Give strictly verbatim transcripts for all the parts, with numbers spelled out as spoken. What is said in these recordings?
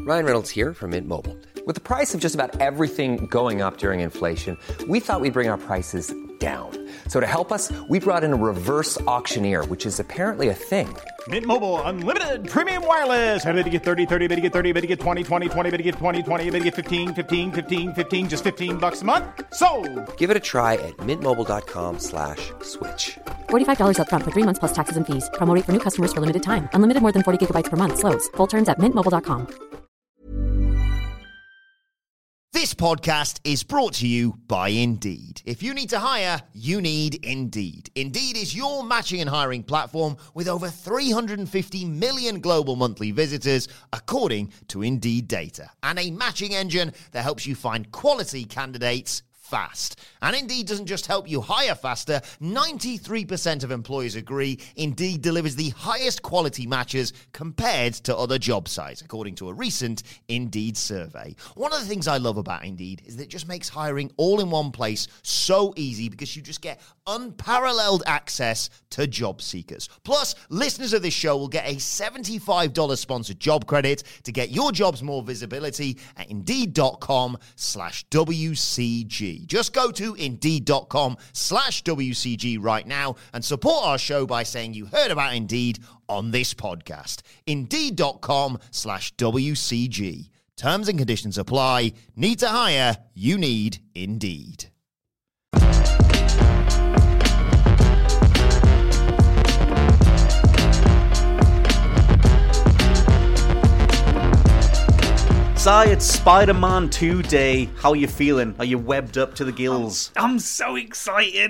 Ryan Reynolds here from Mint Mobile. With the price of just about everything going up during inflation, we thought we'd bring our prices down. So to help us, we brought in a reverse auctioneer, which is apparently a thing. Mint Mobile Unlimited Premium Wireless. How to get thirty, thirty, how to get thirty, how to get twenty, twenty, twenty, how to get twenty, twenty, how to get fifteen, fifteen, fifteen, fifteen, just fifteen bucks a month? Sold! Give it a try at mintmobile.com slash switch. forty-five dollars up front for three months plus taxes and fees. Promo rate for new customers for limited time. Unlimited more than forty gigabytes per month. Slows full terms at mint mobile dot com. This podcast is brought to you by Indeed. If you need to hire, you need Indeed. Indeed is your matching and hiring platform with over three hundred fifty million global monthly visitors, according to Indeed data, and a matching engine that helps you find quality candidates fast. And Indeed doesn't just help you hire faster. ninety-three percent of employers agree Indeed delivers the highest quality matches compared to other job sites, according to a recent Indeed survey. One of the things I love about Indeed is that it just makes hiring all in one place so easy because you just get unparalleled access to job seekers. Plus, listeners of this show will get a seventy-five dollars sponsored job credit to get your jobs more visibility at Indeed.com slash WCG. Just go to Indeed.com slash WCG right now and support our show by saying you heard about Indeed on this podcast. Indeed.com slash WCG. Terms and conditions apply. Need to hire? You need Indeed. Si, it's Spider-Man two Day. How are you feeling? Are you webbed up to the gills? I'm, I'm so excited.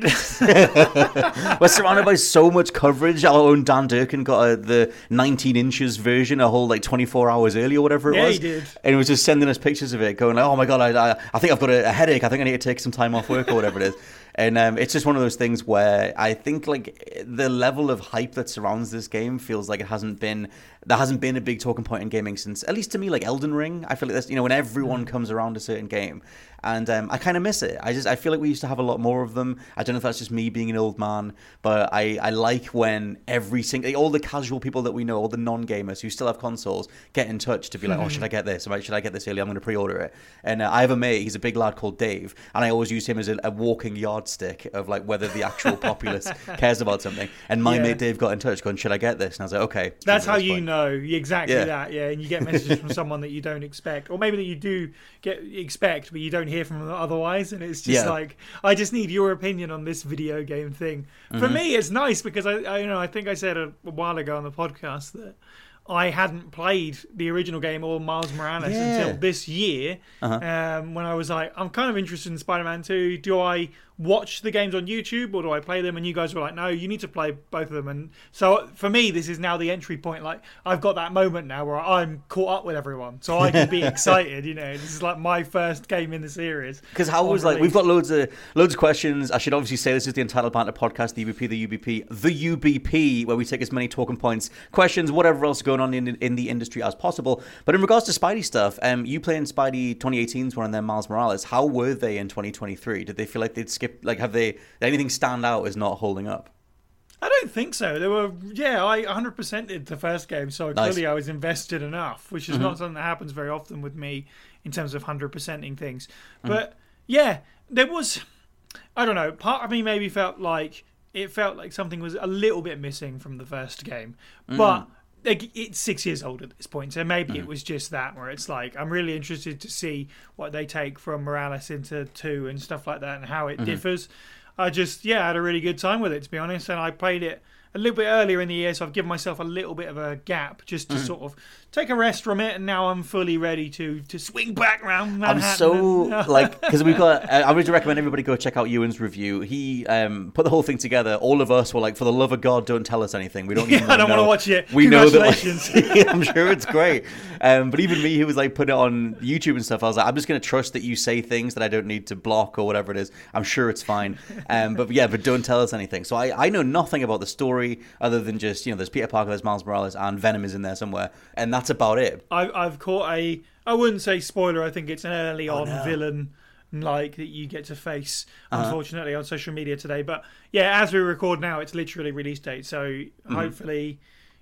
We're surrounded by so much coverage. Our own Dan Durkin got a, the nineteen inches version a whole like twenty-four hours early or whatever it yeah, was. he did. And he was just sending us pictures of it, going like, oh my God, I, I, I think I've got a, a headache. I think I need to take some time off work or whatever it is. And um, it's just one of those things where I think like the level of hype that surrounds this game feels like it hasn't been, there hasn't been a big talking point in gaming since, at least to me, like Elden Ring. I feel like that's, you know, when everyone comes around a certain game. And um, I kind of miss it. I just I feel like we used to have a lot more of them. I don't know if that's just me being an old man, but I, I like when every single, all the casual people that we know, all the non-gamers who still have consoles, get in touch to be like, oh, should I get this? Should I get this early? I'm going to pre-order it. And uh, I have a mate, he's a big lad called Dave, and I always use him as a, a walking yardstick of like whether the actual populace cares about something. And my yeah. mate Dave got in touch going, should I get this? And I was like, okay. That's how you point. know. Exactly yeah. that, yeah. And you get messages from someone that you don't expect. Or maybe that you do get expect, but you don't hear from them otherwise. And it's just yeah. like, I just need your opinion on this video game thing. For mm-hmm. me, it's nice because I, I, you know, I think I said a, a while ago on the podcast that I hadn't played the original game or Miles Morales yeah. until this year. Uh-huh. Um, when I was like, I'm kind of interested in Spider-Man two. Do I watch the games on YouTube or do I play them? And you guys were like, no, you need to play both of them. And so for me, this is now the entry point. Like, I've got that moment now where I'm caught up with everyone, so I can be excited. You know, this is like my first game in the series. Because how was like, we've got loads of loads of questions. I should obviously say this is the Entitled Banter podcast, the U B P, the U B P, the U B P, where we take as many talking points, questions, whatever else is going on in in the industry as possible. But in regards to Spidey stuff, um, you playing Spidey twenty eighteen's one and then Miles Morales. How were they in twenty twenty-three? Did they feel like they'd skip? Like, have they did anything stand out as not holding up? I don't think so. There were, yeah, I one hundred percent did the first game, so nice. Clearly I was invested enough, which is mm-hmm. not something that happens very often with me in terms of one hundred percenting things. Mm-hmm. But yeah, there was, I don't know, part of me maybe felt like it felt like something was a little bit missing from the first game, mm-hmm. but like, it's six years old at this point, so maybe mm-hmm. it was just that, where it's like, I'm really interested to see what they take from Morales into two and stuff like that and how it mm-hmm. differs. I just, yeah, I had a really good time with it, to be honest, and I played it a little bit earlier in the year, so I've given myself a little bit of a gap just to mm. sort of take a rest from it, and now I'm fully ready to to swing back around Manhattan. I'm so, like, because we've got, I would recommend everybody go check out Ewan's review. He um, put the whole thing together. All of us were like, for the love of God, don't tell us anything. We don't even yeah, I don't want to watch it. We know that, like, yeah, I'm sure it's great. Um, but even me, who was like, put it on YouTube and stuff, I was like, I'm just going to trust that you say things that I don't need to block or whatever it is. I'm sure it's fine. Um, but yeah, but don't tell us anything. So I, I know nothing about the story other than just, you know, there's Peter Parker, there's Miles Morales, and Venom is in there somewhere. And that's about it. I, I've caught a, I wouldn't say spoiler, I think it's an early on oh, no. villain like that you get to face, uh-huh. unfortunately, on social media today. But yeah, as we record now, it's literally release date. So mm-hmm. hopefully,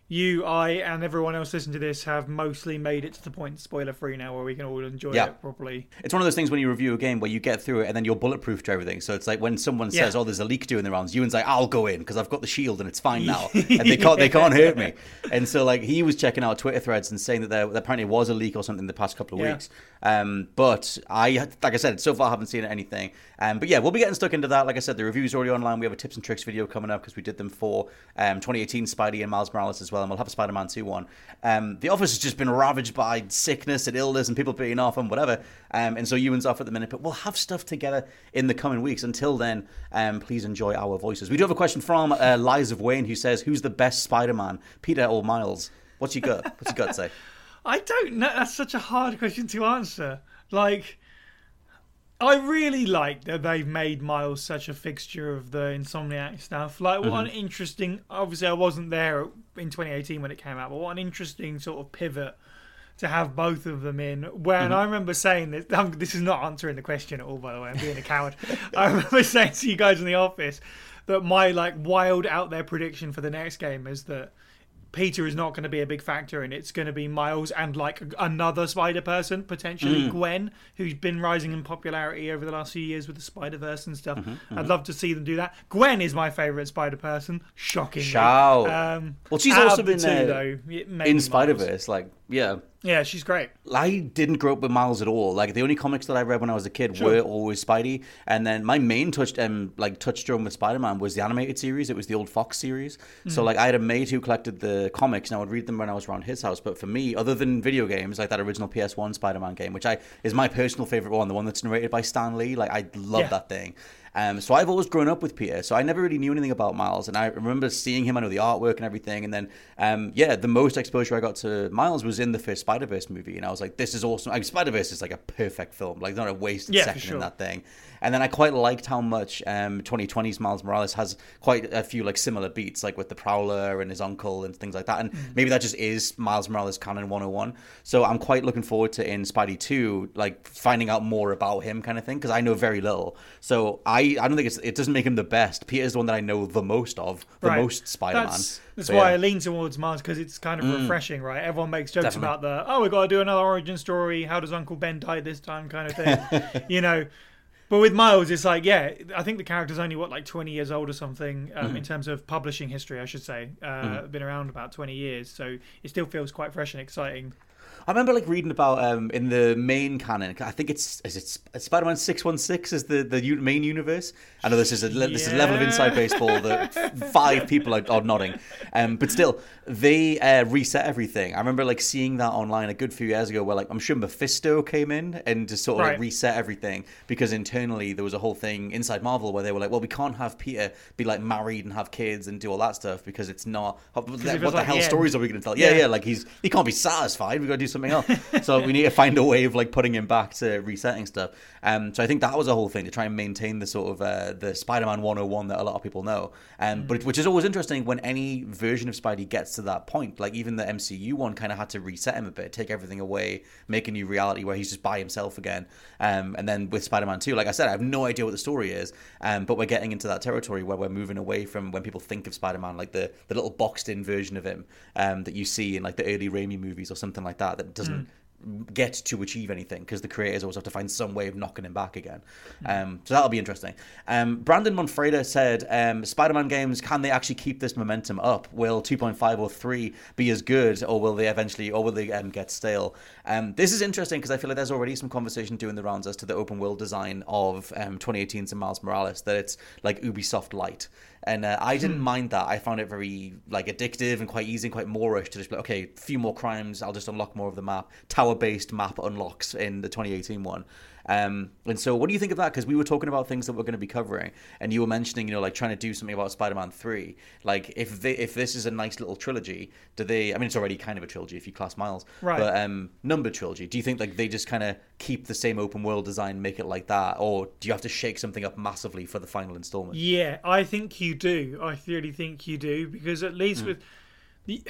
you, I, and everyone else listening to this have mostly made it to the point spoiler-free now where we can all enjoy Yeah. it properly. It's one of those things when you review a game where you get through it and then you're bulletproof to everything. So it's like when someone Yeah. says, "Oh, there's a leak doing the rounds," Ewan's like, "I'll go in because I've got the shield and it's fine now, and they can't they can't hurt me." And so like he was checking out Twitter threads and saying that there, there apparently was a leak or something in the past couple of Yeah. weeks. Um, but I, like I said, so far I haven't seen anything. Um, but yeah, we'll be getting stuck into that. Like I said, the review's already online. We have a tips and tricks video coming up because we did them for um, twenty eighteen Spidey and Miles Morales as well, and we'll have a Spider-Man two one. Um, the office has just been ravaged by sickness and illness and people being off and whatever. Um, and so Ewan's off at the minute, but we'll have stuff together in the coming weeks. Until then, um, please enjoy our voices. We do have a question from uh, Lies of Wayne who says, "Who's the best Spider-Man, Peter or Miles?" What's your gut? What's your gut say? I don't know. That's such a hard question to answer. Like, I really like that they've made Miles such a fixture of the Insomniac stuff. Like, what Mm-hmm. an interesting... Obviously, I wasn't there in twenty eighteen when it came out, but what an interesting sort of pivot to have both of them in. When Mm-hmm. I remember saying this... Um, this is not answering the question at all, by the way. I'm being a coward. I remember saying to you guys in the office that my, like, wild out there prediction for the next game is that Peter is not going to be a big factor, and it's going to be Miles and like another Spider person, potentially Gwen, who's been rising in popularity over the last few years with the Spider-Verse and stuff. I'd love to see them do that. Gwen is my favourite Spider person, shockingly. Shout. Um, Well, she's out also of the been two, uh, though, it may be in Miles. Spider-Verse. Like, yeah. Yeah, she's great. I didn't grow up with Miles at all. Like the only comics that I read when I was a kid were always Spidey, and then my main touch um like touchstone with Spider-Man was the animated series. It was the old Fox series. So like I had a mate who collected the comics, and I would read them when I was around his house. But for me, other than video games, like that original P S one Spider-Man game, which I is my personal favorite one, the one that's narrated by Stan Lee. Like I love Yeah. that thing. Um, so I've always grown up with Peter, so I never really knew anything about Miles, and I remember seeing him, I know the artwork and everything, and then, um, yeah, the most exposure I got to Miles was in the first Spider-Verse movie, and I was like, this is awesome. Like, Spider-Verse is like a perfect film, like not a wasted Yeah, for second sure. in that thing. And then I quite liked how much um, twenty twenty's Miles Morales has quite a few like similar beats, like with the Prowler and his uncle and things like that. And Mm. maybe that just is Miles Morales canon one oh one. So I'm quite looking forward to in Spidey two, like finding out more about him kind of thing, because I know very little. So I, I don't think it's, it doesn't make him the best. Peter's the one that I know the most of, the Right. most Spider-Man. That's, that's So, why yeah. I lean towards Miles, because it's kind of refreshing, right? Everyone makes jokes Definitely. about the, oh, we got to do another origin story. How does Uncle Ben die this time kind of thing, you know? But with Miles, it's like, yeah, I think the character's only, what, like twenty years old or something, um, Mm-hmm. in terms of publishing history, I should say. Uh, Mm-hmm. Been around about twenty years, so it still feels quite fresh and exciting. I remember like reading about um, in the main canon. I think it's is it Spider-Man six one six is the the u- main universe. I know this is a le- this is a level of inside baseball that f- five people are, are nodding, um, but still they uh, reset everything. I remember like seeing that online a good few years ago, where like I'm sure Mephisto came in and just sort of like Right. reset everything, because internally there was a whole thing inside Marvel where they were like, well, we can't have Peter be like married and have kids and do all that stuff because it's not what feels the like hell the stories end. are we going to tell? Yeah, Yeah. yeah, like he's he can't be satisfied. We got to do something else. So we need to find a way of like putting him back to resetting stuff. Um, so I think that was a whole thing to try and maintain the sort of uh, the Spider-Man one oh one that a lot of people know. Um, Mm. but which is always interesting when any version of Spidey gets to that point. Like even the M C U one kind of had to reset him a bit, take everything away, make a new reality where he's just by himself again. Um, and then with Spider-Man two, like I said, I have no idea what the story is. Um, but we're getting into that territory where we're moving away from when people think of Spider-Man, like the the little boxed-in version of him um, that you see in like the early Raimi movies or something like that that doesn't get to achieve anything because the creators always have to find some way of knocking him back again. Um, so that'll be interesting. Um, Brandon Monfreda said, um, Spider-Man games, can they actually keep this momentum up? Will two point five or three be as good, or will they eventually, or will they um, get stale? Um, this is interesting because I feel like there's already some conversation doing the rounds as to the open world design of um, twenty eighteen's Miles Morales, that it's like Ubisoft Lite. And uh, I didn't mind that. I found it very like addictive and quite easy and quite Moorish to just be like, okay, a few more crimes, I'll just unlock more of the map. Tower-based map unlocks in the twenty eighteen one. Um, and so what do you think of that? Because we were talking about things that we're going to be covering, and you were mentioning, you know, like trying to do something about Spider-Man three. Like if they, if this is a nice little trilogy, do they, I mean, it's already kind of a trilogy if you class Miles, Right. but um, number trilogy, do you think like they just kind of keep the same open world design, make it like that? Or do you have to shake something up massively for the final installment? Yeah, I think you do. I really think you do, because at least with the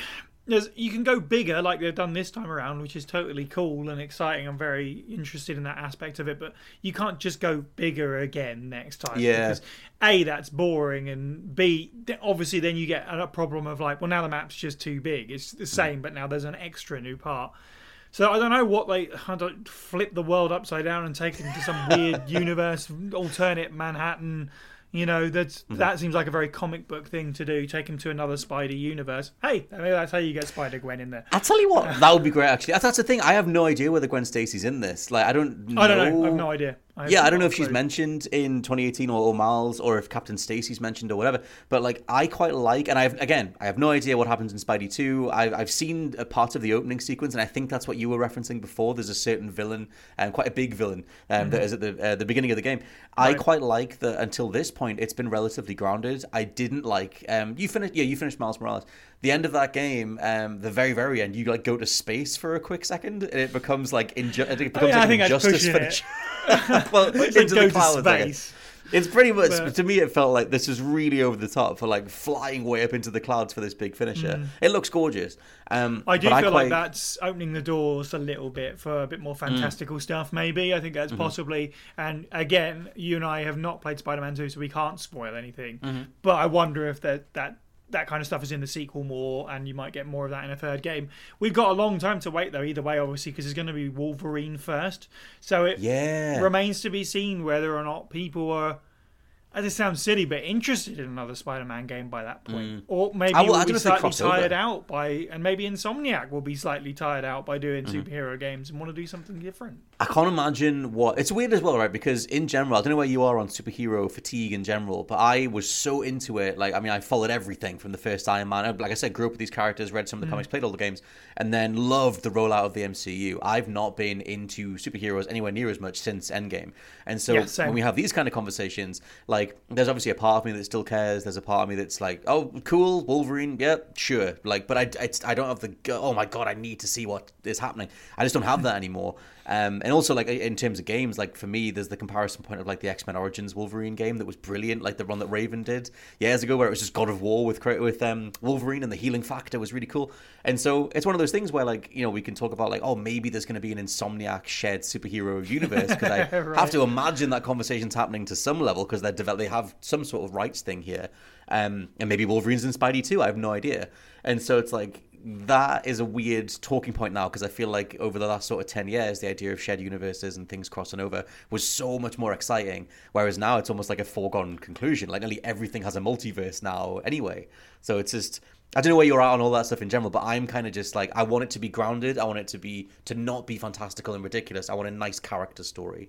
there's, you can go bigger like they've done this time around, which is totally cool and exciting. I'm very interested in that aspect of it, but you can't just go bigger again next time. Yeah. Because A, that's boring, and B, obviously then you get a problem of like, well, now the map's just too big. It's the same, but now there's an extra new part. So I don't know what they I don't flip the world upside down and take it into some weird universe, alternate Manhattan. You know, that's mm-hmm. that seems like a very comic book thing to do. Take him to another Spidey universe. Hey, maybe that's how you get Spider-Gwen in there. I'll tell you what, that would be great, actually. That's the thing. I have no idea whether Gwen Stacy's in this. Like, I don't know. I don't know. I have no idea. I yeah, I don't know if she's mentioned in twenty eighteen or, or Miles, or if Captain Stacy's mentioned or whatever. But like, I quite like, and I've again, I have no idea what happens in Spidey two. I've I've seen a part of the opening sequence, and I think that's what you were referencing before. There's a certain villain, and um, quite a big villain, um, mm-hmm. that is at the uh, the beginning of the game. Right. I quite like that. Until this point, it's been relatively grounded. I didn't like. Um, you finished, yeah, you finished Miles Morales. The end of that game, um, the very very end, you like go to space for a quick second, and it becomes like inju- it becomes oh, yeah, like I think injustice for it. well, it's into like the clouds. Space. It's pretty much, but, to me, it felt like this was really over the top for like flying way up into the clouds for this big finisher. Mm. It looks gorgeous. Um, I do feel I quite... like that's opening the doors a little bit for a bit more fantastical mm. stuff, maybe. I think that's mm-hmm. possibly. And again, you and I have not played Spider-Man two, so we can't spoil anything. Mm-hmm. But I wonder if that that. that kind of stuff is in the sequel more, and you might get more of that in a third game. We've got a long time to wait, though, either way, obviously, because it's going to be Wolverine first. So it yeah. remains to be seen whether or not people are, as it sounds silly, but interested in another Spider-Man game by that point. Mm. Or maybe will, we'll be slightly tired out by, and maybe Insomniac will be slightly tired out by doing mm-hmm. superhero games and want to do something different. I can't imagine what... It's weird as well, right? Because in general, I don't know where you are on superhero fatigue in general, but I was so into it. Like, I mean, I followed everything from the first Iron Man. Like I said, grew up with these characters, read some of the mm. comics, played all the games, and then loved the rollout of the M C U. I've not been into superheroes anywhere near as much since Endgame. And so yeah, when we have these kind of conversations, like, there's obviously a part of me that still cares. There's a part of me that's like, oh, cool, Wolverine, yeah, sure. Like, but I, I, I don't have the, oh my God, I need to see what is happening. I just don't have that anymore. Um, and also, like, in terms of games, like, for me, there's the comparison point of, like, the X-Men Origins Wolverine game that was brilliant, like the one that Raven did years ago, where it was just God of War with with um, Wolverine, and the healing factor was really cool. And so it's one of those things where, like, you know, we can talk about, like, oh, maybe there's going to be an Insomniac shared superhero universe, because I right. have to imagine that conversation's happening to some level, because they're develop- they have some sort of rights thing here. Um, and maybe Wolverine's in Spidey too, I have no idea. And so it's like, that is a weird talking point now, because I feel like over the last sort of ten years, the idea of shared universes and things crossing over was so much more exciting, whereas now it's almost like a foregone conclusion. Like, nearly everything has a multiverse now anyway. So it's just, I don't know where you're at on all that stuff in general, but I'm kind of just like, I want it to be grounded. I want it to be, to not be fantastical and ridiculous. I want a nice character story.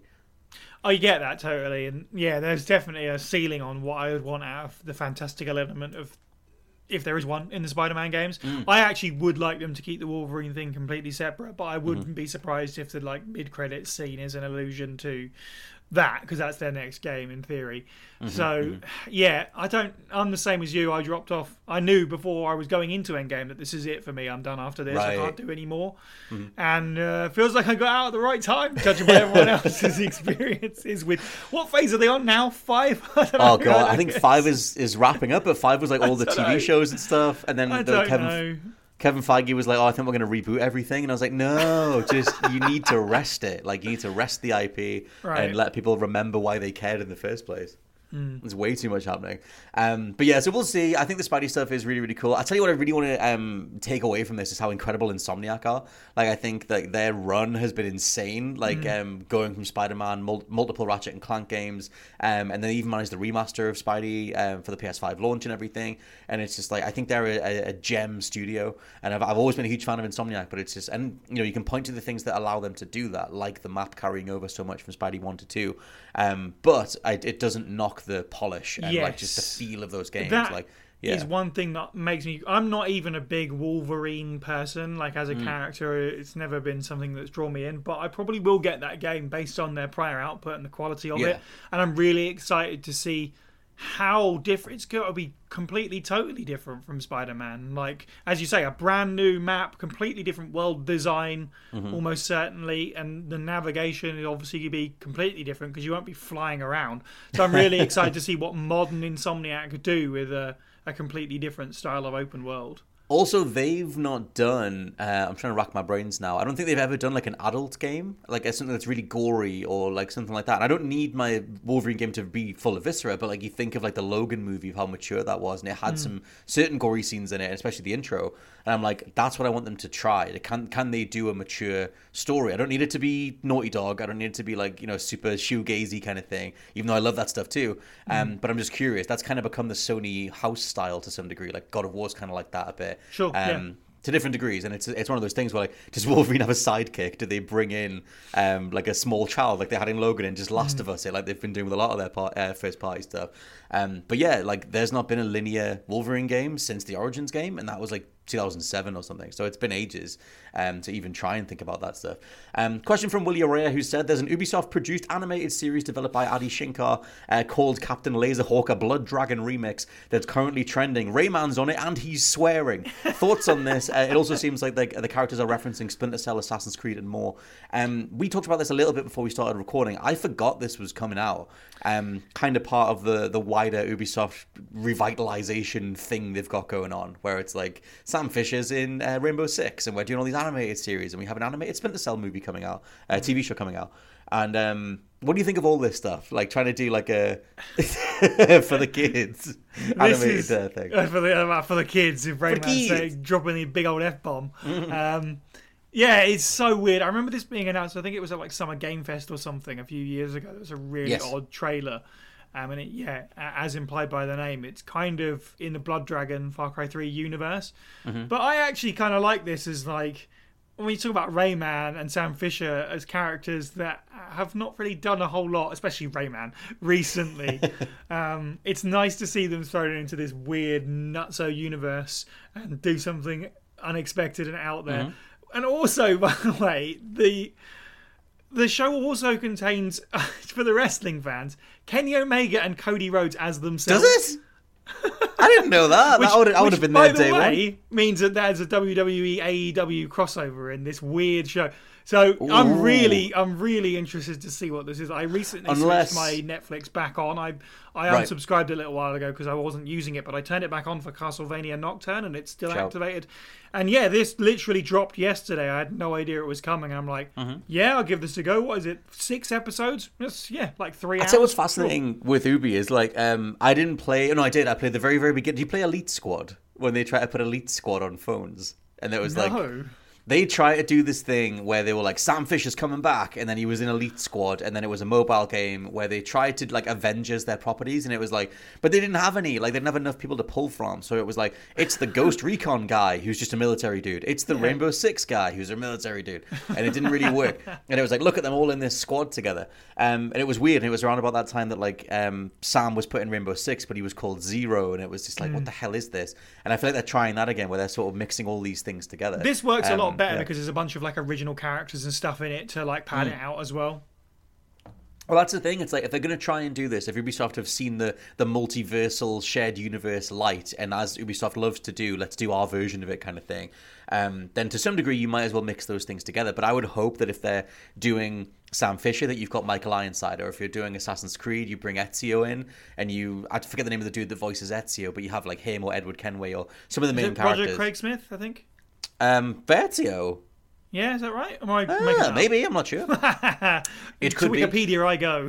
I get that totally, and yeah, there's definitely a ceiling on what I would want out of the fantastical element of, if there is one, in the Spider-Man games. Mm. I actually would like them to keep the Wolverine thing completely separate, but I wouldn't mm-hmm. be surprised if the like mid-credits scene is an allusion to that, because that's their next game in theory. Mm-hmm, so mm-hmm. yeah, I don't I'm the same as you. I dropped off. I knew before I was going into Endgame that this is it for me. I'm done after this. Right. I can't do any more. Mm-hmm. And uh, feels like I got out at the right time, judging by everyone else's experiences with, what phase are they on now? Five? I don't oh know, god, I, I think five is is wrapping up, but five was like all the T V know. shows and stuff, and then I the don't Kevin know. Kevin Feige was like, oh, I think we're going to reboot everything. And I was like, no, just, you need to rest it. Like, you need to rest the I P right. and let people remember why they cared in the first place. Mm. There's way too much happening. Um, but yeah, so we'll see. I think the Spidey stuff is really, really cool. I'll tell you what I really want to um, take away from this is how incredible Insomniac are. Like, I think that their run has been insane. Like, mm. um, going from Spider-Man, mul- multiple Ratchet and Clank games, um, and then they even managed the remaster of Spidey um, for the P S five launch and everything. And it's just like, I think they're a, a gem studio. And I've, I've always been a huge fan of Insomniac, but it's just, and, you know, you can point to the things that allow them to do that, like the map carrying over so much from Spidey one to two. Um, but I, it doesn't knock the polish and yes. like just the feel of those games. That like yeah. is one thing that makes me. I'm not even a big Wolverine person. Like, as a mm. character, it's never been something that's drawn me in. But I probably will get that game based on their prior output and the quality of yeah. it. And I'm really excited to see how different. It's got to be completely, totally different from Spider-Man. Like, as you say, a brand new map, completely different world design, mm-hmm. almost certainly, and the navigation is obviously going to be completely different because you won't be flying around. So I'm really excited to see what modern Insomniac could do with a, a completely different style of open world. Also, they've not done, uh, I'm trying to rack my brains now, I don't think they've ever done like an adult game, like something that's really gory or like something like that. And I don't need my Wolverine game to be full of viscera, but like you think of like the Logan movie, of how mature that was, and it had mm. some certain gory scenes in it, especially the intro. And I'm like, that's what I want them to try. Can can they do a mature story? I don't need it to be Naughty Dog. I don't need it to be like, you know, super shoegazy kind of thing, even though I love that stuff too. Um, mm. But I'm just curious. That's kind of become the Sony house style to some degree. Like God of War's kind of like that a bit. Sure, um, yeah. To different degrees, and it's it's one of those things where like, does Wolverine have a sidekick? Do they bring in um like a small child like they had in Logan and just Last mm. of Us, like they've been doing with a lot of their part, uh, first party stuff? Um, but yeah, like there's not been a linear Wolverine game since the Origins game, and that was like two thousand seven or something. So it's been ages um, to even try and think about that stuff. Um, question from Willie Araya, who said there's an Ubisoft-produced animated series developed by Adi Shankar uh, called Captain Laserhawk, a Blood Dragon remix that's currently trending. Rayman's on it and he's swearing. Thoughts on this? Uh, it also seems like the, the characters are referencing Splinter Cell, Assassin's Creed, and more. Um, we talked about this a little bit before we started recording. I forgot this was coming out. Um, kind of part of the, the wider Ubisoft revitalization thing they've got going on, where it's like Sam Fisher's in uh, Rainbow Six, and we're doing all these animated series, and we have an animated Splinter Cell movie coming out, a T V show coming out. And um, what do you think of all this stuff? Like trying to do like a for the kids animated is, uh, thing uh, for the uh, for the kids. If Rayman's saying, dropping the big old F bomb. Mm-hmm. Um, yeah, it's so weird. I remember this being announced. I think it was at like Summer Game Fest or something a few years ago. It was a really yes. odd trailer. Um, and it, yeah, as implied by the name, it's kind of in the Blood Dragon Far Cry three universe. Mm-hmm. But I actually kind of like this as like, when you talk about Rayman and Sam Fisher as characters that have not really done a whole lot, especially Rayman, recently, um, it's nice to see them thrown into this weird nutso universe and do something unexpected and out there. Mm-hmm. And also, by the way, the... The show also contains, for the wrestling fans, Kenny Omega and Cody Rhodes as themselves. Does it? I didn't know that. which, that would, I would have been there day one. By the way, means that there's a W W E A E W crossover in this weird show. So Ooh. I'm really, I'm really interested to see what this is. I recently Unless... switched my Netflix back on. I, I right. unsubscribed a little while ago because I wasn't using it, but I turned it back on for Castlevania Nocturne, and it's still Ciao. activated. And yeah, this literally dropped yesterday. I had no idea it was coming. And I'm like, mm-hmm. yeah, I'll give this a go. What is it? Six episodes? It's, yeah, like three I'd hours. I'd say what's fascinating cool. with Ubi is like, um, I didn't play. No, I did. I played the very, very beginning. Did you play Elite Squad when they tried to put Elite Squad on phones? And there was no. like. They try to do this thing where they were like, Sam Fisher's coming back, and then he was in Elite Squad, and then it was a mobile game where they tried to like Avengers their properties, and it was like, but they didn't have any, like they didn't have enough people to pull from, so it was like, it's the Ghost Recon guy who's just a military dude, it's the yeah. Rainbow Six guy who's a military dude, and it didn't really work, and it was like, look at them all in this squad together, um, and it was weird, and it was around about that time that like um, Sam was put in Rainbow Six, but he was called Zero, and it was just like, mm. what the hell is this? And I feel like they're trying that again, where they're sort of mixing all these things together. This works um, a lot better yeah. because there's a bunch of like original characters and stuff in it to like pad mm. it out as well. Well, that's the thing. It's like if they're going to try and do this, if Ubisoft have seen the the multiversal shared universe light, and as Ubisoft loves to do, let's do our version of it kind of thing, um, then to some degree you might as well mix those things together. But I would hope that if they're doing Sam Fisher, that you've got Michael Ironside, or if you're doing Assassin's Creed, you bring Ezio in, and you, I forget the name of the dude that voices Ezio, but you have like him or Edward Kenway or some of the main Is it characters. Roger Craig Smith, I think. Um, Ezio. Yeah, is that right? Am I uh, maybe, I'm not sure. It could to Wikipedia be. I go.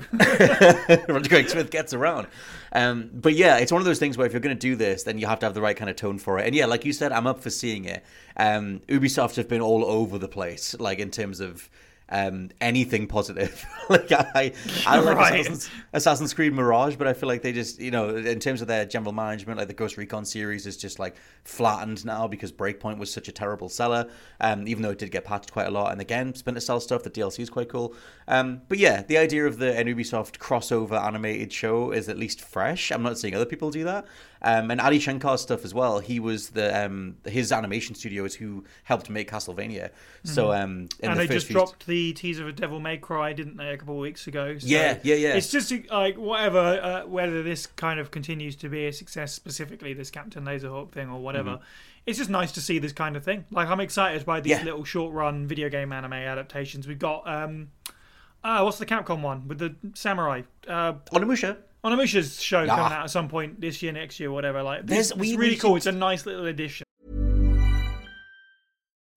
Roger Craig Smith gets around. Um, but yeah, it's one of those things where if you're going to do this, then you have to have the right kind of tone for it. And yeah, like you said, I'm up for seeing it. Um, Ubisoft have been all over the place, like in terms of um, anything positive. like I, I like right. Assassin's, Assassin's Creed Mirage, but I feel like they just, you know, in terms of their general management, like the Ghost Recon series is just like flattened now because Breakpoint was such a terrible seller, um, even though it did get patched quite a lot. And again, Splinter Cell stuff, the D L C is quite cool. Um, but yeah, the idea of the an Ubisoft crossover animated show is at least fresh. I'm not seeing other people do that. Um, and Adi Shankar's stuff as well. He was the um, his animation studio is who helped make Castlevania. So um, in and the they first just few... dropped the teaser of Devil May Cry, didn't they, a couple of weeks ago? So yeah, yeah, yeah. It's just like whatever, uh, whether this kind of continues to be a success, specifically this Captain Laserhawk thing or whatever. Mm-hmm. It's just nice to see this kind of thing. Like I'm excited by these yeah. little short run video game anime adaptations. We've got um, uh, what's the Capcom one with the samurai? Uh, Onimusha. Onimusha's show yeah. coming out at some point this year, next year, whatever. Like this, we, it's really we cool. should... It's a nice little addition.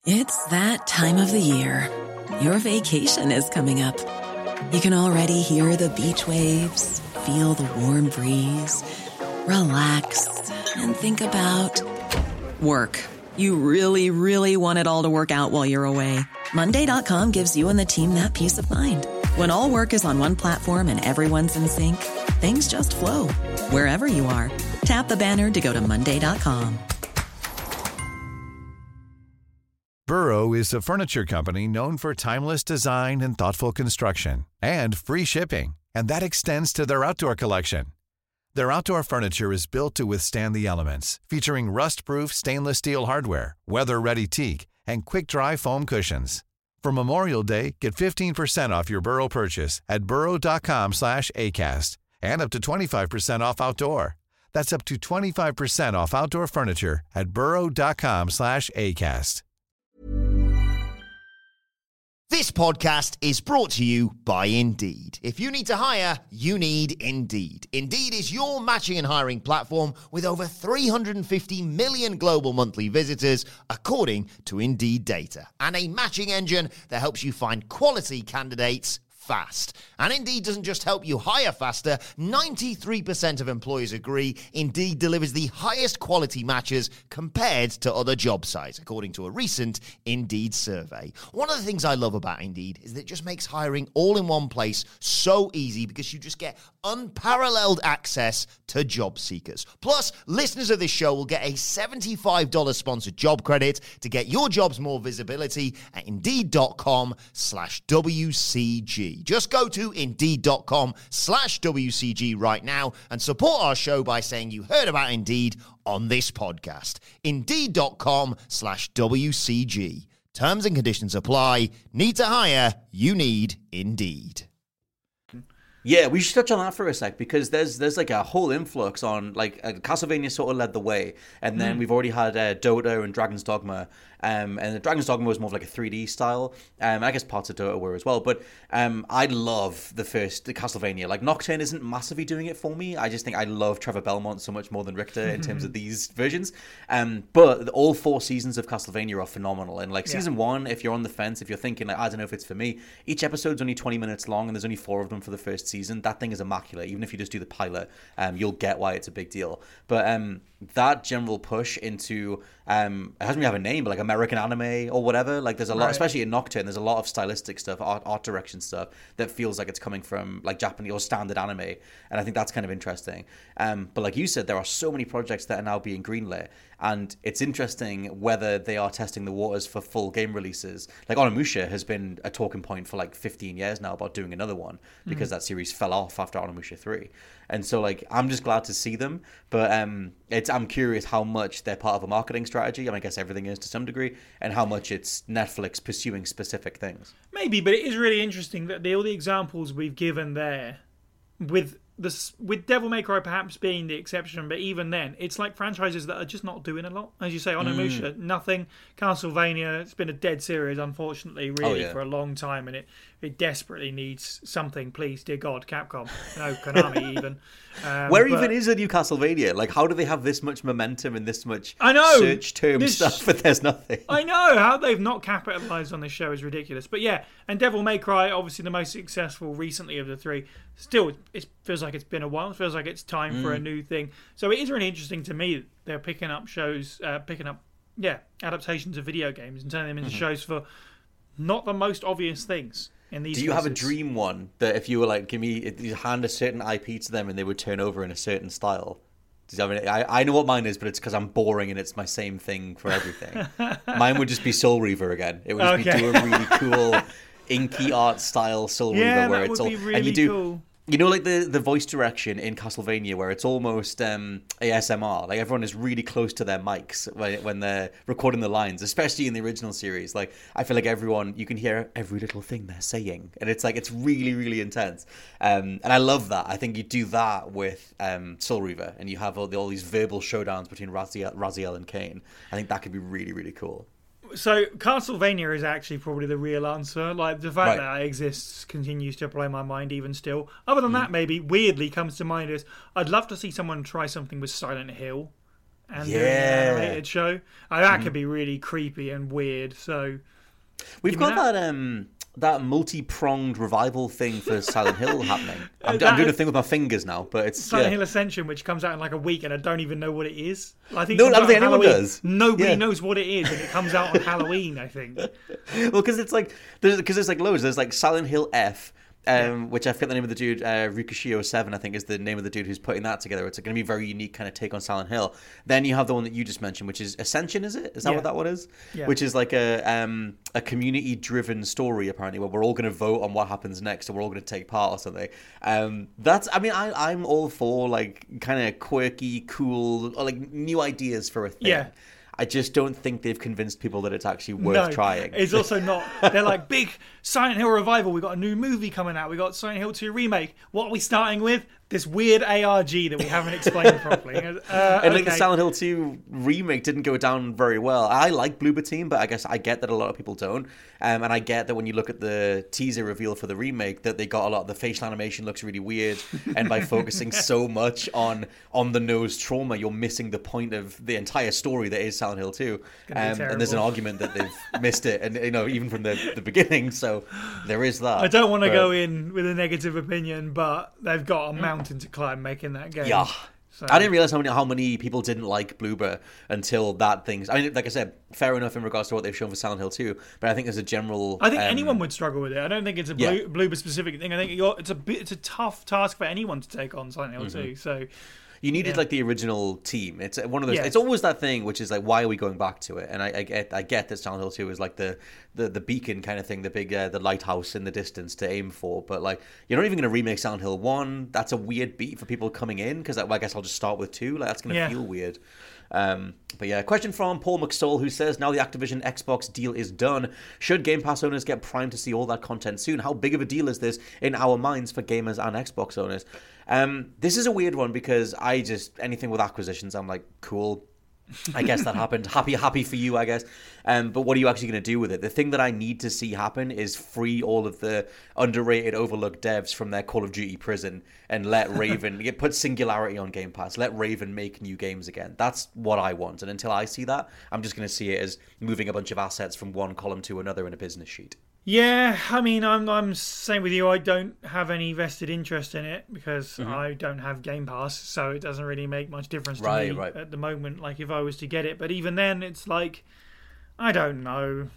It's that time of the year. Your vacation is coming up. You can already hear the beach waves, feel the warm breeze, relax, and think about work. You really, really want it all to work out while you're away. Monday dot com gives you and the team that peace of mind. When all work is on one platform and everyone's in sync, things just flow. Wherever you are, tap the banner to go to Monday dot com. Burrow is a furniture company known for timeless design and thoughtful construction, and free shipping, and that extends to their outdoor collection. Their outdoor furniture is built to withstand the elements, featuring rust-proof stainless steel hardware, weather-ready teak, and quick-dry foam cushions. For Memorial Day, get fifteen percent off your Burrow purchase at burrow.com slash ACAST and up to twenty-five percent off outdoor. That's up to twenty-five percent off outdoor furniture at burrow.com slash ACAST. This podcast is brought to you by Indeed. If you need to hire, you need Indeed. Indeed is your matching and hiring platform with over three hundred fifty million global monthly visitors, according to Indeed data, and a matching engine that helps you find quality candidates fast. And Indeed doesn't just help you hire faster. ninety-three percent of employers agree Indeed delivers the highest quality matches compared to other job sites, according to a recent Indeed survey. One of the things I love about Indeed is that it just makes hiring all in one place so easy because you just get unparalleled access to job seekers. Plus, listeners of this show will get a seventy-five dollars sponsored job credit to get your jobs more visibility at Indeed.com slash WCG. Just go to Indeed.com slash WCG right now and support our show by saying you heard about Indeed on this podcast. Indeed.com slash WCG. Terms and conditions apply. Need to hire? You need Indeed. Yeah, we should touch on that for a sec because there's there's like a whole influx on like uh, Castlevania sort of led the way, and then mm. we've already had uh, Dota and Dragon's Dogma, um, and the Dragon's Dogma was more of like a three D style. Um, I guess parts of Dota were as well, but um, I love the first the Castlevania. Like Nocturne isn't massively doing it for me. I just think I love Trevor Belmont so much more than Richter in terms of these versions. Um, but all four seasons of Castlevania are phenomenal, and like yeah. season one, if you're on the fence, if you're thinking like I don't know if it's for me, each episode's only twenty minutes long, and there's only four of them for the first season. That thing is immaculate. Even if you just do the pilot, um, you'll get why it's a big deal. But um, that general push into um, it doesn't really have a name, but like American anime or whatever. Like there's a lot, right. especially in Nocturne, there's a lot of stylistic stuff, art, art direction stuff that feels like it's coming from like Japanese or standard anime, and I think that's kind of interesting. Um, but like you said, there are so many projects that are now being greenlit, and it's interesting whether they are testing the waters for full game releases. Like Onimusha has been a talking point for like fifteen years now about doing another one because mm. that series fell off after Onimusha three. And so like I'm just glad to see them, but um it's I'm curious how much they're part of a marketing strategy. I mean, I guess everything is to some degree, and how much it's Netflix pursuing specific things. Maybe, but it is really interesting that the, all the examples we've given there with this with Devil May Cry perhaps being the exception, but even then, it's like franchises that are just not doing a lot. As you say, Onimusha, mm. nothing. Castlevania, it's been a dead series, unfortunately, really, oh, yeah. for a long time, and it, it desperately needs something. Please, dear God, Capcom, no, Konami even. Um, Where but, even is a new Castlevania? Like, how do they have this much momentum and this much I know, search term this, stuff, but there's nothing? I know, how they've not capitalized on this show is ridiculous. But yeah, and Devil May Cry, obviously the most successful recently of the three, still, it feels like it's been a while. It feels like it's time mm. for a new thing. So it is really interesting to me that they're picking up shows, uh, picking up, yeah, adaptations of video games and turning them into mm-hmm. shows for not the most obvious things. In these Do you cases. have a dream one that if you were like, give me, you hand a certain I P to them and they would turn over in a certain style? Do you have any, I, I know what mine is, but it's because I'm boring and it's my same thing for everything. Mine would just be Soul Reaver again. It would just okay. be do a really cool inky art style Soul yeah, Reaver where that it's would all be really and you do. Cool. You know, like the, the voice direction in Castlevania where it's almost um, A S M R. Like, everyone is really close to their mics when, when they're recording the lines, especially in the original series. Like, I feel like everyone, you can hear every little thing they're saying. And it's like, it's really, really intense. Um, and I love that. I think you do that with um, Soul Reaver and you have all, the, all these verbal showdowns between Raziel, Raziel and Kain. I think that could be really, really cool. So Castlevania is actually probably the real answer. Like the fact right. that it exists continues to blow my mind even still. Other than mm. that, maybe weirdly comes to mind is I'd love to see someone try something with Silent Hill and Yeah. doing an animated show. Uh, that mm. could be really creepy and weird. So we've got that. that um that multi-pronged revival thing for Silent Hill happening. I'm, That- I'm doing a thing with my fingers now, but it's Silent yeah. Hill Ascension, which comes out in like a week, and I don't even know what it is. I think No, it comes I don't out think on anyone Halloween. does. Nobody Yeah. knows what it is, and it comes out on Halloween, I think. Well, because it's like there's because there's like loads. There's like Silent Hill F. Um, yeah. Which I forget the name of the dude, uh, Rikushio seven, I think is the name of the dude who's putting that together. It's going to be a very unique kind of take on Silent Hill. Then you have the one that you just mentioned, which is Ascension, is it? Is that Yeah. what that one is? Yeah. Which is like a um, a community-driven story, apparently, where we're all going to vote on what happens next, and we're all going to take part or something. Um, that's, I mean, I, I'm all for like kind of quirky, cool, or like new ideas for a thing. Yeah. I just don't think they've convinced people that it's actually worth no, trying. It's also not. They're like, big Silent Hill revival. We got a new movie coming out. We got Silent Hill two remake. What are we starting with? This weird A R G that we haven't explained properly. Uh, and like okay. the Silent Hill two remake didn't go down very well. I like Bloober Team, but I guess I get that a lot of people don't. Um, and I get that when you look at the teaser reveal for the remake, that they got a lot. The facial animation looks really weird, and by focusing so much on on the nose trauma, you're missing the point of the entire story that is Silent Hill two. Um, and there's an argument that they've missed it, and you know even from the, the beginning. So there is that. I don't want to but... go in with a negative opinion, but they've got a mountain to climb making that game. Yeah. So. I didn't realize how many how many people didn't like Bloober until that thing. I mean, like I said, fair enough in regards to what they've shown for Silent Hill two, but I think there's a general. I think um, anyone would struggle with it. I don't think it's a yeah. Blue, Bloober specific thing. I think you're, it's a bit, it's a tough task for anyone to take on Silent Hill mm-hmm. two. So you needed yeah. like the original team. It's one of those. Yeah. It's always that thing, which is like, why are we going back to it? And I, I get, I get that Silent Hill two is like the the, the beacon kind of thing, the big uh, the lighthouse in the distance to aim for. But like, you're not even going to remake Silent Hill one. That's a weird beat for people coming in because I, I guess I'll just start with two. Like that's going to Yeah. feel weird. Um, but yeah, question from Paul McStall, who says, now the Activision Xbox deal is done, should Game Pass owners get primed to see all that content soon? How big of a deal is this in our minds for gamers and Xbox owners? Um, this is a weird one because I just, anything with acquisitions, I'm like, cool. I guess that happened. Happy, happy for you, I guess. Um, but what are you actually going to do with it? The thing that I need to see happen is free all of the underrated, overlooked devs from their Call of Duty prison and let Raven put Singularity on Game Pass. Let Raven make new games again. That's what I want. And until I see that, I'm just going to see it as moving a bunch of assets from one column to another in a business sheet. yeah, I mean, I'm I'm same with you. I don't have any vested interest in it because Mm-hmm. I don't have Game Pass, so it doesn't really make much difference to Right, me right. at the moment. Like if I was to get it, but even then, it's like I don't know.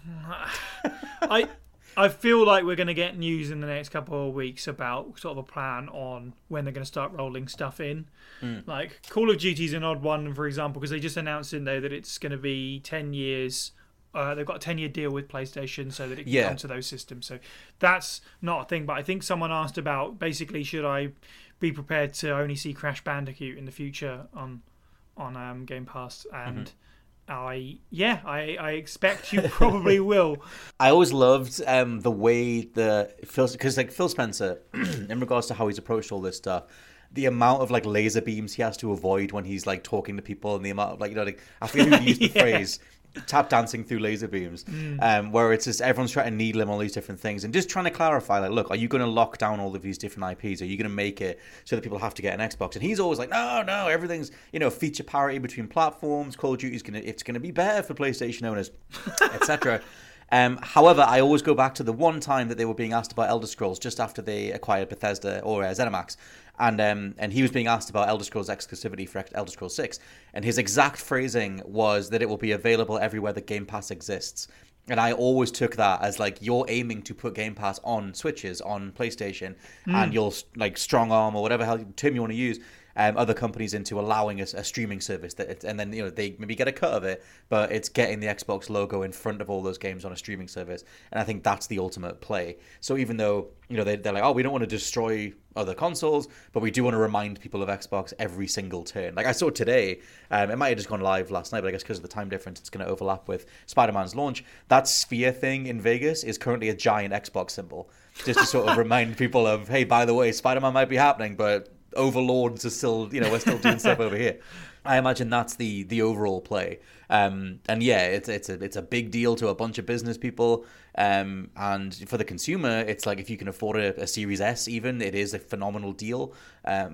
I I feel like we're going to get news in the next couple of weeks about sort of a plan on when they're going to start rolling stuff in. Mm. Like Call of Duty's an odd one, for example, because they just announced in there that it's going to be ten years. Uh, they've got a ten-year deal with PlayStation so that it can Yeah. come to those systems. So that's not a thing. But I think someone asked about, basically, should I be prepared to only see Crash Bandicoot in the future on on um, Game Pass? And Mm-hmm. I, yeah, I, I expect you probably will. I always loved um, the way the Phil, because like Phil Spencer, in regards to how he's approached all this stuff, the amount of like laser beams he has to avoid when he's like talking to people, and the amount of like you know like I forget who used the Yeah. phrase tap dancing through laser beams, Mm. um, where it's just everyone's trying to needle him all these different things and just trying to clarify like, look, are you going to lock down all of these different I Ps? Are you going to make it so that people have to get an Xbox? And he's always like, no, no, everything's you know feature parity between platforms. Call of Duty's gonna it's going to be better for PlayStation owners, et cetera. Um, however, I always go back to the one time that they were being asked about Elder Scrolls just after they acquired Bethesda or uh, ZeniMax, and um, and he was being asked about Elder Scrolls exclusivity for Elder Scrolls six, and his exact phrasing was that it will be available everywhere that Game Pass exists. And I always took that as like you're aiming to put Game Pass on Switches, on PlayStation, Mm. and you'll like strong arm or whatever hell term you want to use. Um, other companies into allowing a, a streaming service that it, and then you know they maybe get a cut of it, but it's getting the Xbox logo in front of all those games on a streaming service, and I think that's the ultimate play. So even though you know they, they're like, oh, we don't want to destroy other consoles, but we do want to remind people of Xbox every single turn. Like I saw today, um, it might have just gone live last night, but I guess because of the time difference, it's going to overlap with Spider-Man's launch. That sphere thing in Vegas is currently a giant Xbox symbol, just to sort of remind people of, hey, by the way, Spider-Man might be happening, but Overlords are still, you know, we're still doing stuff over here. I imagine that's the the overall play. Um, and yeah, it's it's a it's a big deal to a bunch of business people. Um, and for the consumer, it's like if you can afford a, a Series S, even it is a phenomenal deal. Um,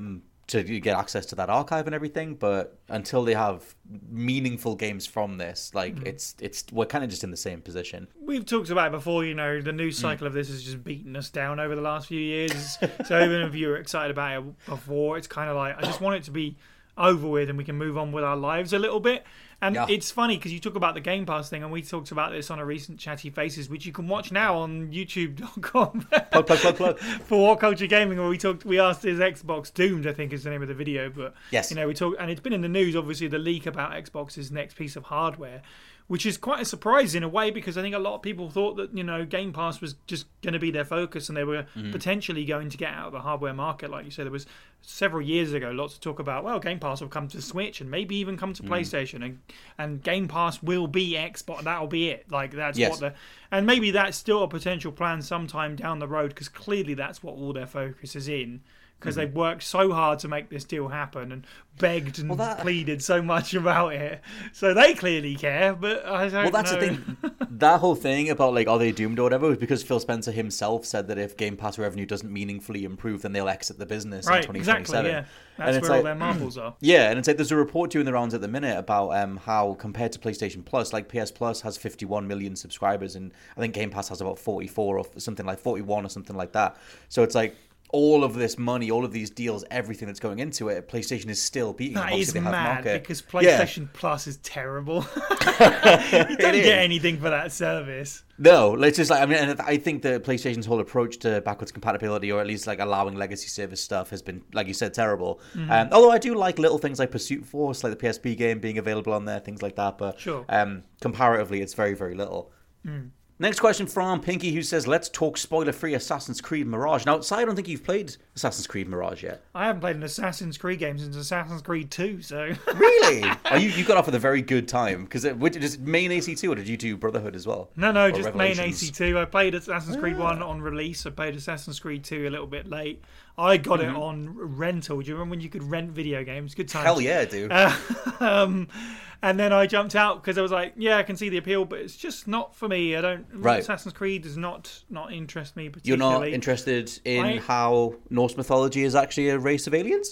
to get access to that archive and everything, but until they have meaningful games from this, like mm. it's it's we're kind of just in the same position. We've talked about it before, you know, the news cycle mm. of this has just beaten us down over the last few years. So even if you were excited about it before, it's kind of like, I just want it to be over with and we can move on with our lives a little bit. And yeah. it's funny because you talk about the Game Pass thing, and we talked about this on a recent Chatty Faces, which you can watch now on YouTube dot com. plug, plug, plug, plug. For What Culture Gaming, where we talked, we asked, is Xbox doomed? I think is the name of the video. But yes, you know, we talk, and it's been in the news. Obviously, the leak about Xbox's next piece of hardware, which is quite a surprise in a way, because I think a lot of people thought that, you know, Game Pass was just going to be their focus and they were mm. potentially going to get out of the hardware market. Like you said, there was several years ago lots of talk about, well, Game Pass will come to Switch and maybe even come to mm. PlayStation, and and Game Pass will be Xbox. That'll be it. Like that's yes. what the and maybe that's still a potential plan sometime down the road, because clearly that's what all their focus is in. Because mm-hmm. they've worked so hard to make this deal happen and begged and well, that... pleaded so much about it. So they clearly care, but I don't know. Well, that's know. the thing. That whole thing about, like, are they doomed or whatever was because Phil Spencer himself said that if Game Pass revenue doesn't meaningfully improve, then they'll exit the business right, in twenty twenty-seven. Exactly, yeah. That's where like, all their marbles are. Yeah, and it's like there's a report doing the rounds at the minute about um, how, compared to PlayStation Plus, like P S Plus has fifty-one million subscribers, and I think Game Pass has about forty-four or something like forty-one or something like that. So it's like, all of this money, all of these deals, everything that's going into it, PlayStation is still beating. That them. is they have mad market. Because PlayStation yeah. Plus is terrible. You don't get anything for that service. No, it's just like I mean, and I think that PlayStation's whole approach to backwards compatibility, or at least like allowing legacy service stuff, has been, like you said, terrible. Mm-hmm. Um, although I do like little things like Pursuit Force, like the P S P game being available on there, things like that. But sure. um, comparatively, it's very, very little. Mm. Next question from Pinky, who says, let's talk spoiler-free Assassin's Creed Mirage. Now, Si, I don't think you've played Assassin's Creed Mirage yet. I haven't played an Assassin's Creed game since Assassin's Creed two, so... Really? Oh, you, you got off with a very good time. Because it just main A C two, or did you do Brotherhood as well? No, no, or just main A C two. I played Assassin's Creed ah. one on release. I played Assassin's Creed two a little bit late. I got mm-hmm. it on rental. Do you remember when you could rent video games? Good times. Hell yeah, dude. Uh, um, and then I jumped out because I was like, yeah, I can see the appeal, but it's just not for me. I don't. Right. Assassin's Creed does not not interest me particularly. You're not interested in I, how Norse mythology is actually a race of aliens?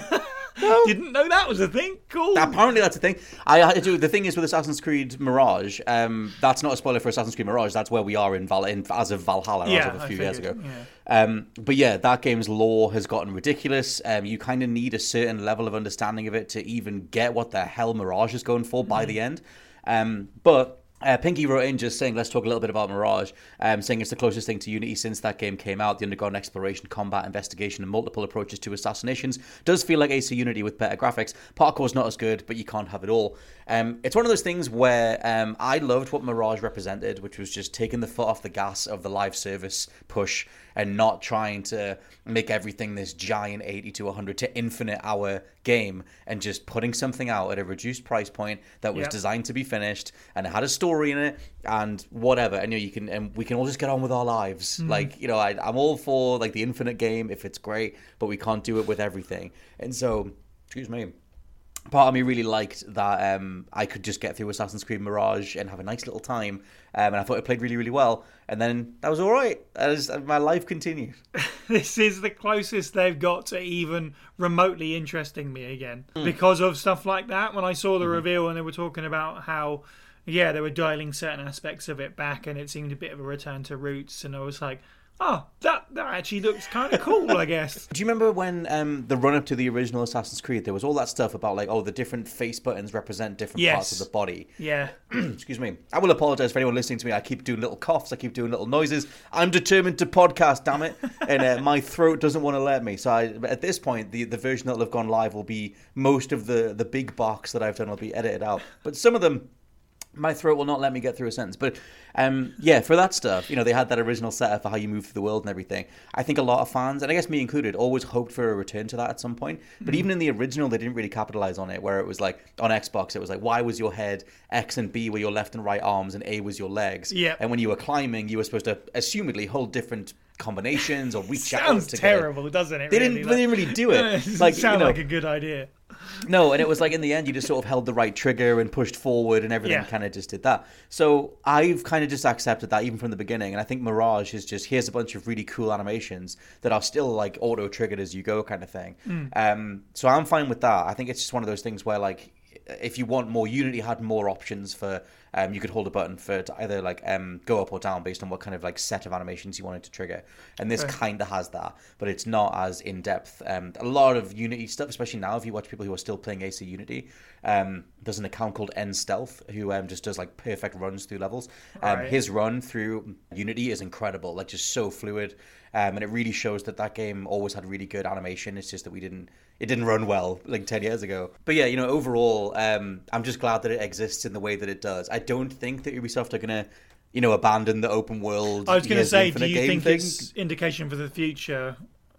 No. Didn't know that was a thing. Cool. Apparently that's a thing. I had to do. The thing is with Assassin's Creed Mirage, um, that's not a spoiler for Assassin's Creed Mirage. That's where we are in, Val- in as of Valhalla, yeah, as of a few figured, years ago. Yeah. Um, but yeah, that game's lore has gotten ridiculous. Um, you kind of need a certain level of understanding of it to even get what the hell Mirage is going for mm. by the end. Um, but. Uh, Pinky wrote in just saying, let's talk a little bit about Mirage, um, saying it's the closest thing to Unity since that game came out. The underground exploration, combat, investigation, and multiple approaches to assassinations does feel like Ace of Unity with better graphics. Parkour's not as good, but you can't have it all. Um, it's one of those things where um, I loved what Mirage represented, which was just taking the foot off the gas of the live service push and not trying to make everything this giant eighty to one hundred to infinite hour game, and just putting something out at a reduced price point that was yep. designed to be finished, and it had a story in it and whatever, and you know you can and we can all just get on with our lives. Mm. Like, you know, I, I'm all for like the infinite game if it's great, but we can't do it with everything. And so, excuse me, part of me really liked that um, I could just get through Assassin's Creed Mirage and have a nice little time, um, and I thought it played really, really well. And then that was all right. As my life continued. This is the closest they've got to even remotely interesting me again mm. because of stuff like that. When I saw the mm-hmm. reveal and they were talking about how, yeah, they were dialing certain aspects of it back, and it seemed a bit of a return to roots, and I was like, oh, that, that actually looks kind of cool, I guess. Do you remember when um, the run-up to the original Assassin's Creed, there was all that stuff about, like, oh, the different face buttons represent different yes. parts of the body? Yeah. Excuse me. I will apologise for anyone listening to me. I keep doing little coughs. I keep doing little noises. I'm determined to podcast, damn it. And uh, my throat doesn't want to let me. So I, at this point, the, the version that will have gone live will be most of the, the big box that I've done will be edited out. But some of them, my throat will not let me get through a sentence. But um, yeah, for that stuff, you know, they had that original setup for how you move through the world and everything. I think a lot of fans, and I guess me included, always hoped for a return to that at some point. But mm-hmm. even in the original, they didn't really capitalize on it, where it was like, on Xbox, it was like, Y was your head, X and B were your left and right arms, and A was your legs. Yeah. And when you were climbing, you were supposed to, assumedly, hold different combinations or reach Sounds out together. terrible, doesn't it? They really? didn't. Like, they didn't really do it. It like, sound you know, like a good idea. No, and it was like in the end, you just sort of held the right trigger and pushed forward, and everything Yeah. kind of just did that. So I've kind of just accepted that even from the beginning, and I think Mirage is just here's a bunch of really cool animations that are still like auto triggered as you go, kind of thing. Mm. Um, so I'm fine with that. I think it's just one of those things where like if you want more, Unity had more options for. Um, you could hold a button for to either like um, go up or down based on what kind of like set of animations you wanted to trigger, and this Okay. kind of has that, but it's not as in depth. Um, a lot of Unity stuff, especially now, if you watch people who are still playing A C Unity, um, there's an account called N Stealth who um, just does like perfect runs through levels. Um, Right. His run through Unity is incredible, like just so fluid, um, and it really shows that that game always had really good animation. It's just that we didn't. It didn't run well like ten years ago. But yeah, you know, overall, um, I'm just glad that it exists in the way that it does. I don't think that Ubisoft are going to, you know, abandon the open world. I was going to Here's the say, do infinite you game think thing. it's indication for the future?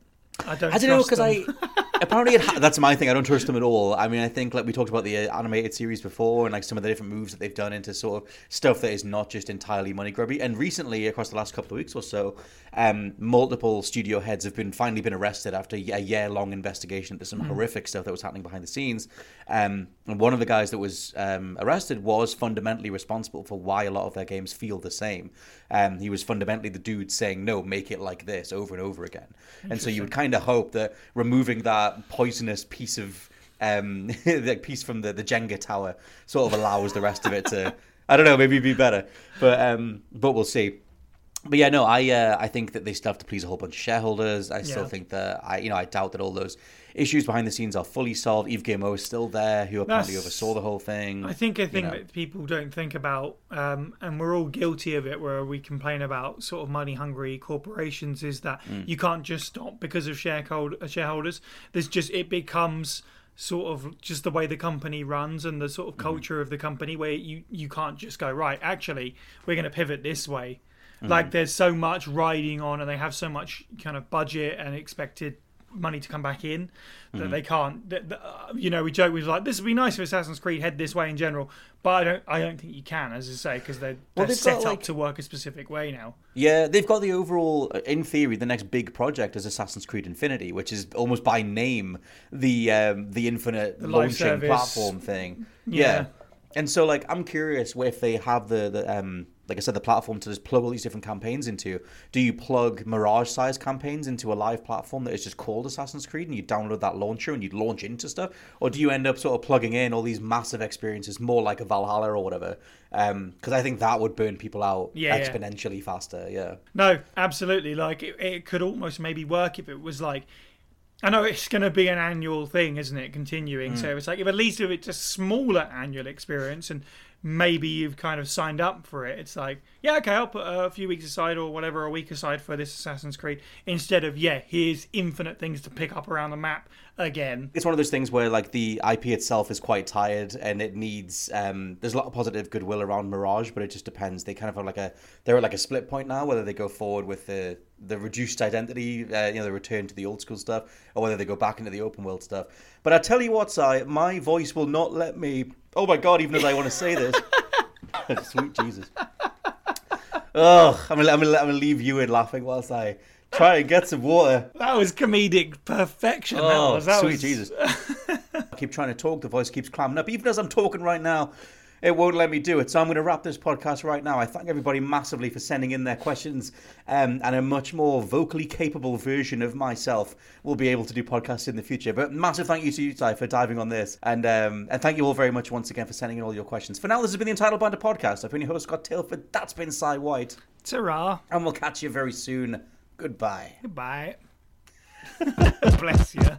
I don't. I don't know, trust because I them. apparently it ha- that's my thing. I don't trust them at all. I mean, I think like we talked about the uh, animated series before, and like some of the different moves that they've done into sort of stuff that is not just entirely money grubby. And recently, across the last couple of weeks or so, um, multiple studio heads have been finally been arrested after a year long investigation into some Mm. horrific stuff that was happening behind the scenes. Um, and one of the guys that was um, arrested was fundamentally responsible for why a lot of their games feel the same. Um, he was fundamentally the dude saying, "No, make it like this," over and over again. And so you would kind of hope that removing that poisonous piece of um, like piece from the, the Jenga tower sort of allows the rest of it to, I don't know, maybe be better. But um, but we'll see. But yeah, no, I uh, I think that they still have to please a whole bunch of shareholders. I still Yeah. think that I you know I doubt that all those issues behind the scenes are fully solved. Yves Guillemot is still there, who apparently That's- oversaw the whole thing. I think a thing know. that people don't think about, um, and we're all guilty of it, where we complain about sort of money-hungry corporations, is that Mm. you can't just stop because of sharehold- shareholders. There's just it becomes sort of just the way the company runs and the sort of Mm-hmm. culture of the company, where you you can't just go, right, actually we're going to pivot this way. Mm-hmm. Like there's so much riding on, and they have so much kind of budget and expected money to come back in that Mm-hmm. they can't. That, that, uh, you know, we joke, we was like, this would be nice if Assassin's Creed head this way in general, but I don't. I don't think you can, as I say, because they're, Well, they're they've set got, up like- to work a specific way now. Yeah, they've got the overall, in theory, the next big project is Assassin's Creed Infinity, which is almost by name the um, the infinite The live launching service. platform thing. Yeah. Yeah. And so, like, I'm curious if they have the, the um, like I said, the platform to just plug all these different campaigns into. Do you plug Mirage-sized campaigns into a live platform that is just called Assassin's Creed, and you download that launcher and you launch into stuff? Or do you end up sort of plugging in all these massive experiences, more like a Valhalla or whatever? Because I think that would burn people out Yeah, yeah. exponentially faster, yeah. No, absolutely. Like it, it could almost maybe work if it was like. I know it's going to be an annual thing, isn't it? Continuing. So it's like if at least if it's a smaller annual experience, and maybe you've kind of signed up for it. It's like, yeah, okay, I'll put a few weeks aside or whatever, a week aside for this Assassin's Creed, instead of yeah, here's infinite things to pick up around the map again. It's one of those things where like the I P itself is quite tired, and it needs um there's a lot of positive goodwill around Mirage, but it just depends. They kind of have like a they're at like a split point now, whether they go forward with the the reduced identity, uh, you know, the return to the old school stuff, or whether they go back into the open world stuff. But I tell you what, Si, my voice will not let me. Oh my god! Even as I want to say this, sweet Jesus. Oh, I'm gonna, I'm gonna I'm gonna leave you in laughing whilst I try and get some water. That was comedic perfection. that Oh, was, that sweet was... Jesus. I keep trying to talk, the voice keeps clamming up. Even as I'm talking right now, it won't let me do it. So I'm going to wrap this podcast right now. I thank everybody massively for sending in their questions, um, and a much more vocally capable version of myself will be able to do podcasts in the future. But massive thank you to you, Ty, for diving on this. And um, and thank you all very much once again for sending in all your questions. For now, this has been the Entitled Banter Podcast. I've been your host, Scott Tilford. That's been Si White. Ta-ra. And we'll catch you very soon. Goodbye. Goodbye. Bless you.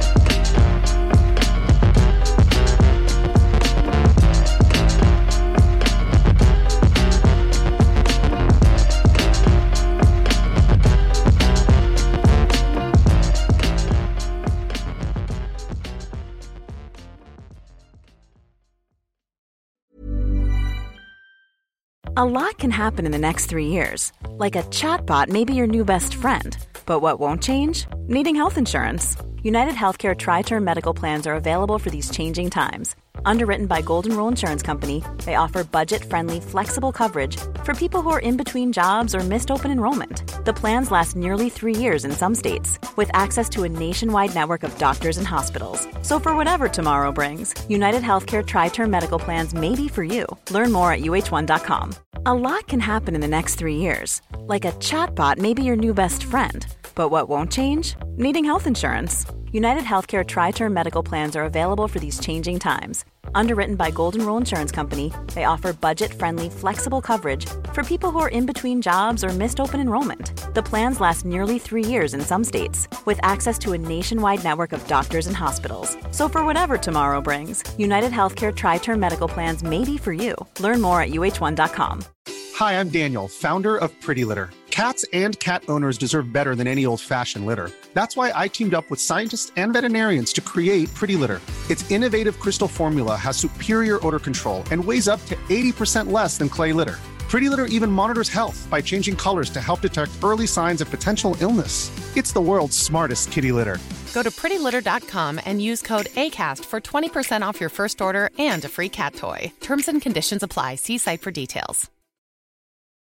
A lot can happen in the next three years. Like a chatbot may be your new best friend. But what won't change? Needing health insurance. United Healthcare Tri-Term Medical Plans are available for these changing times. Underwritten by Golden Rule Insurance Company, they offer budget-friendly, flexible coverage for people who are in between jobs or missed open enrollment. The plans last nearly three years in some states, with access to a nationwide network of doctors and hospitals. So for whatever tomorrow brings, United Healthcare Tri-Term Medical Plans may be for you. Learn more at U H one dot com. A lot can happen in the next three years. Like a chatbot may be your new best friend. But what won't change? Needing health insurance. United Healthcare Tri-Term Medical Plans are available for these changing times. Underwritten by Golden Rule Insurance Company, they offer budget-friendly, flexible coverage for people who are in between jobs or missed open enrollment. The plans last nearly three years in some states, with access to a nationwide network of doctors and hospitals. So for whatever tomorrow brings, United Healthcare Tri-Term Medical Plans may be for you. Learn more at U H one dot com. Hi, I'm Daniel, founder of Pretty Litter. Cats and cat owners deserve better than any old-fashioned litter. That's why I teamed up with scientists and veterinarians to create Pretty Litter. Its innovative crystal formula has superior odor control and weighs up to eighty percent less than clay litter. Pretty Litter even monitors health by changing colors to help detect early signs of potential illness. It's the world's smartest kitty litter. Go to pretty litter dot com and use code ACAST for twenty percent off your first order and a free cat toy. Terms and conditions apply. See site for details.